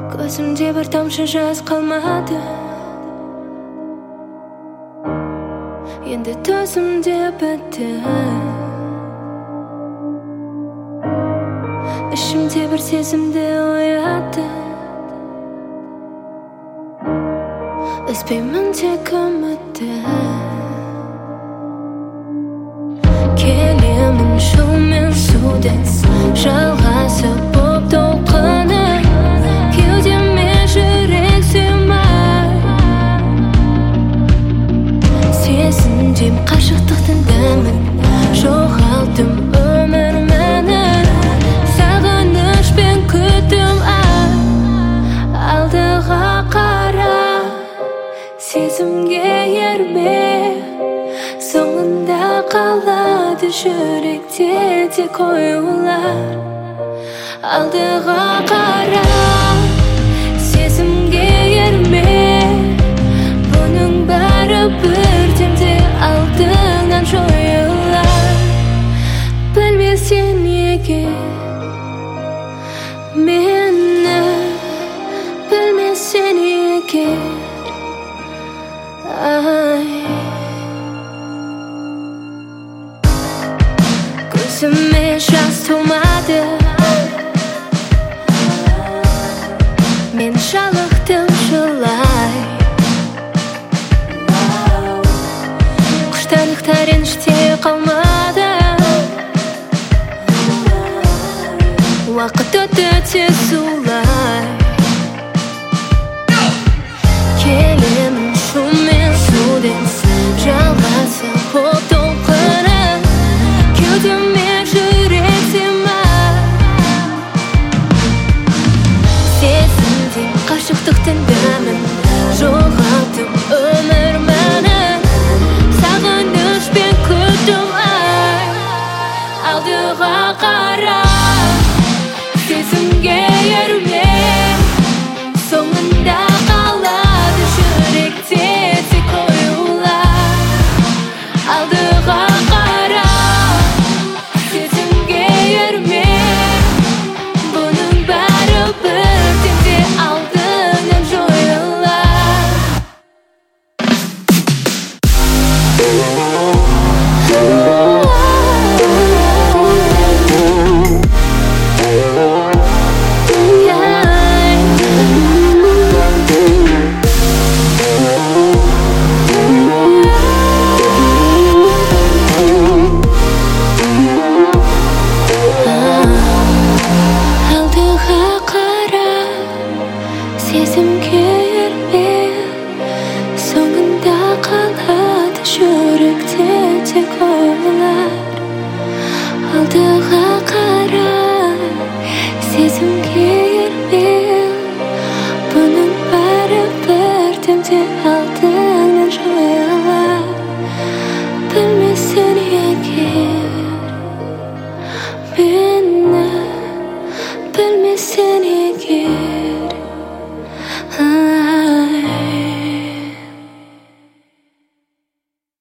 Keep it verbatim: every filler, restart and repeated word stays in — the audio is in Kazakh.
Көзімде бір тамшы жас қалмады. Енді төзімде бітті. Ішімде бір сезімді оятты. Үзбеймін тек үмітті. Келемін шумен суден, жалғасып боп толқыны. Кеудеме жүрек сыймай. Сезіндім қашықтықтың дәмін, жоғалттым өмір мәнін. Сағынышпен күттім ай, алдыға қара. Сезімге ерме, соңында қалады жүректе тек оюлар. Алдыға қара, сезімге ерме, бұның бәрі бір демде алдыңнан жойылар. Білмесең егер мені, білмесең егер ай, көзіме жас толмады. Мен жалықтым жылай. Құштарлықта реніште қалмады. Уақыт өтті тез зулай. Келемін шумен суден, жалғасып боп толқыны. Кеудеме жүрек сыймай. Сезіндім қашықтықтың дәмін, жоғалттым өмір мәнін. Сағынышпен күттім ай, алдыға қара. Сезімге ерме, соңында қалады жүректе тек оюлар. Алдыға қара, сезімге ерме, бұның бәрі бір демде алдыңнан жойылар. Сезімге ерме, соңында қалады жүректе тек оюлар. Алдыға қара, сезімге ерме, бұның бәрі бір демде алдыңнан жойылар. Білмесең егер мені, білмесең егер